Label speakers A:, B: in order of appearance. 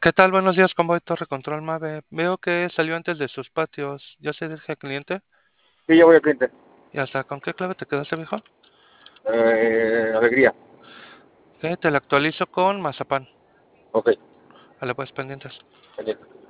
A: ¿Qué tal? Buenos días, Convoy Torre Control Mave. Veo que salió antes de sus patios. ¿Ya se dirige al cliente?
B: Sí, ya voy al cliente.
A: ¿Y hasta con qué clave te quedaste, viejo?
B: Alegría.
A: Ok, te la actualizo con mazapán.
B: Ok.
A: Vale, pues pendientes.
B: Pendiente.